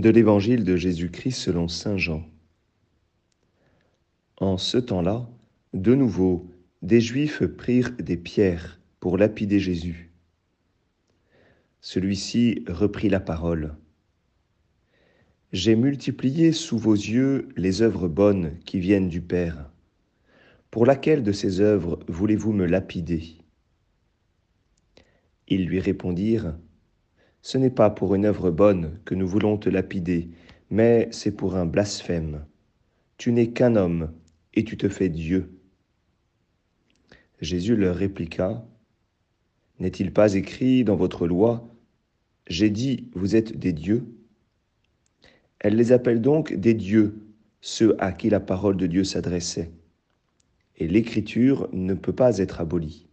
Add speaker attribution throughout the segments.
Speaker 1: De l'Évangile de Jésus-Christ selon saint Jean. En ce temps-là, de nouveau, des Juifs prirent des pierres pour lapider Jésus. Celui-ci reprit la parole. « J'ai multiplié sous vos yeux les œuvres bonnes qui viennent du Père. Pour laquelle de ces œuvres voulez-vous me lapider ?» Ils lui répondirent, « Ce n'est pas pour une œuvre bonne que nous voulons te lapider, mais c'est pour un blasphème. Tu n'es qu'un homme, et tu te fais Dieu. » Jésus leur répliqua, « N'est-il pas écrit dans votre loi, « J'ai dit, vous êtes des dieux » Elle les appelle donc des dieux, ceux à qui la parole de Dieu s'adressait. Et l'Écriture ne peut pas être abolie.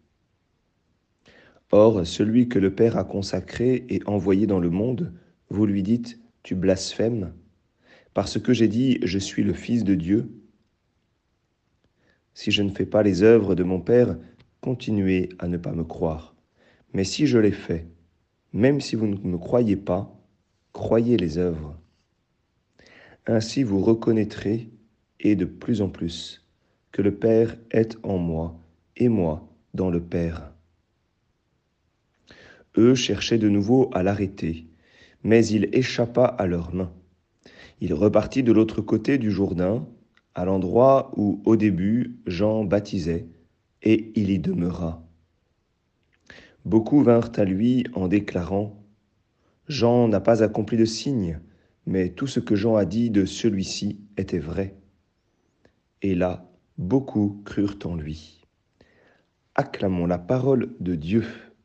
Speaker 1: Or, celui que le Père a consacré et envoyé dans le monde, vous lui dites, « Tu blasphèmes » parce que j'ai dit, « Je suis le Fils de Dieu ». Si je ne fais pas les œuvres de mon Père, continuez à ne pas me croire. Mais si je les fais, même si vous ne me croyez pas, croyez les œuvres. Ainsi vous reconnaîtrez, et de plus en plus, que le Père est en moi, et moi dans le Père. Eux cherchaient de nouveau à l'arrêter, mais il échappa à leurs mains. Il repartit de l'autre côté du Jourdain, à l'endroit où, au début, Jean baptisait, et il y demeura. Beaucoup vinrent à lui en déclarant « Jean n'a pas accompli de signe, mais tout ce que Jean a dit de celui-ci était vrai. » Et là, beaucoup crurent en lui. Acclamons la parole de Dieu.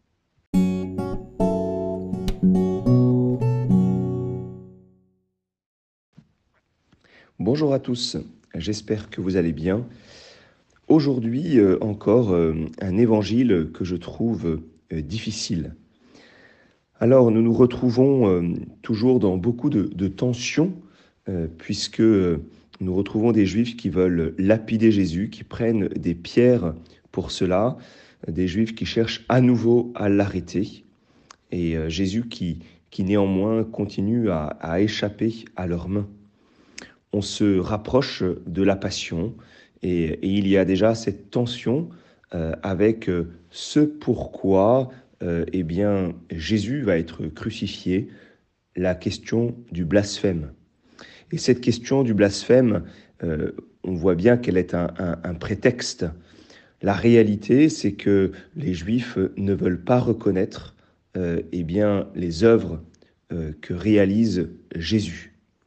Speaker 1: Bonjour à tous, j'espère que vous allez bien. Aujourd'hui encore, un évangile que je trouve difficile. Alors, nous nous retrouvons toujours dans beaucoup de tensions, puisque nous retrouvons des Juifs qui veulent lapider Jésus, qui prennent des pierres pour cela, des Juifs qui cherchent à nouveau à l'arrêter, et Jésus qui néanmoins continue à échapper à leurs mains. On se rapproche de la passion, et il y a déjà cette tension avec ce pourquoi eh bien, Jésus va être crucifié, la question du blasphème. Et cette question du blasphème, on voit bien qu'elle est un prétexte. La réalité, c'est que les Juifs ne veulent pas reconnaître eh bien, les œuvres que réalise Jésus.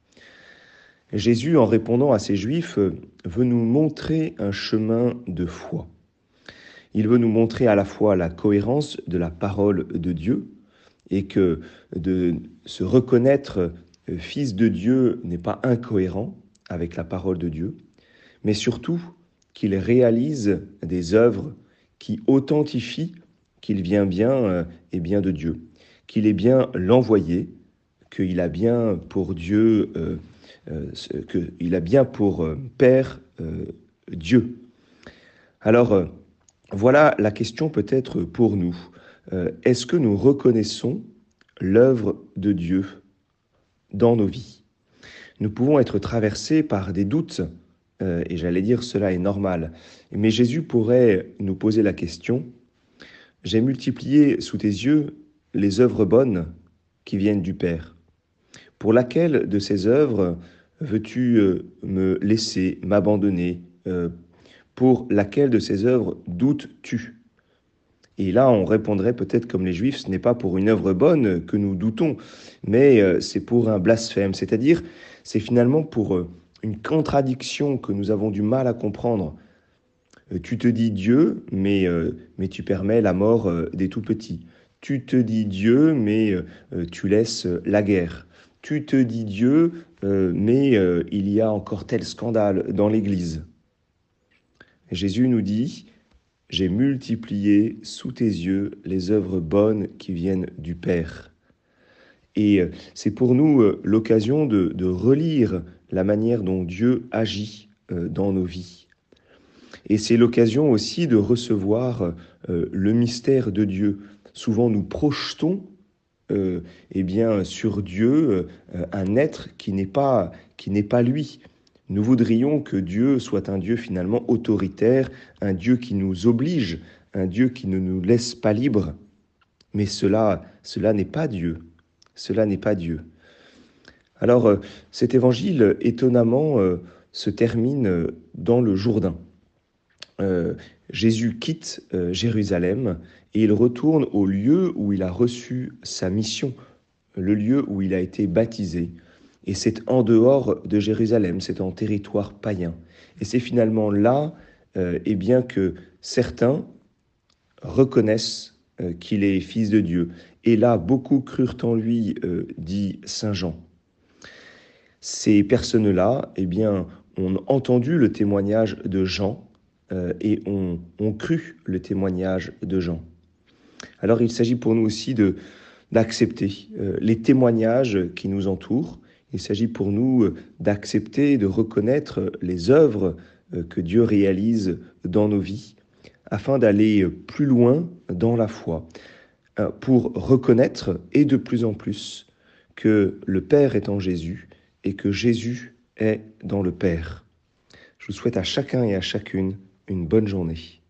Speaker 1: Jésus, en répondant à ces Juifs, veut nous montrer un chemin de foi. Il veut nous montrer à la fois la cohérence de la parole de Dieu et que de se reconnaître fils de Dieu n'est pas incohérent avec la parole de Dieu, mais surtout qu'il réalise des œuvres qui authentifient qu'il vient bien et bien de Dieu, qu'il est bien l'envoyé, qu'il a bien pour Dieu, qu'il a bien pour Père Dieu. Alors, voilà la question peut-être pour nous. Est-ce que nous reconnaissons l'œuvre de Dieu dans nos vies? Nous pouvons être traversés par des doutes, et j'allais dire cela est normal. Mais Jésus pourrait nous poser la question, « J'ai multiplié sous tes yeux les œuvres bonnes qui viennent du Père. Pour laquelle de ces œuvres veux-tu me laisser, m'abandonner? Pour laquelle de ces œuvres doutes-tu » Et là, on répondrait peut-être comme les Juifs, ce n'est pas pour une œuvre bonne que nous doutons, mais c'est pour un blasphème, c'est-à-dire c'est finalement pour une contradiction que nous avons du mal à comprendre. Tu te dis Dieu, mais tu permets la mort des tout-petits. Tu te dis Dieu, mais tu laisses la guerre. Tu te dis Dieu, mais il y a encore tel scandale dans l'Église. Jésus nous dit, « J'ai multiplié sous tes yeux les œuvres bonnes qui viennent du Père. » Et c'est pour nous l'occasion de relire la manière dont Dieu agit dans nos vies. Et c'est l'occasion aussi de recevoir le mystère de Dieu. Souvent nous projetons eh bien, sur Dieu un être qui n'est pas lui. Nous voudrions que Dieu soit un Dieu finalement autoritaire, un Dieu qui nous oblige, un Dieu qui ne nous laisse pas libres. Mais cela n'est pas Dieu. Cela n'est pas Dieu. Alors, cet évangile, étonnamment, se termine dans le Jourdain. Jésus quitte Jérusalem et il retourne au lieu où il a reçu sa mission, le lieu où il a été baptisé. Et c'est en dehors de Jérusalem, c'est en territoire païen. Et c'est finalement là eh bien, que certains reconnaissent qu'il est fils de Dieu. Et là, beaucoup crurent en lui, dit saint Jean. Ces personnes-là, eh bien, ont entendu le témoignage de Jean et ont cru le témoignage de Jean. Alors, il s'agit pour nous aussi d'accepter les témoignages qui nous entourent. Il s'agit pour nous d'accepter, de reconnaître les œuvres que Dieu réalise dans nos vies, afin d'aller plus loin dans la foi, pour reconnaître, et de plus en plus, que le Père est en Jésus et que Jésus est dans le Père. Je vous souhaite à chacun et à chacune une bonne journée.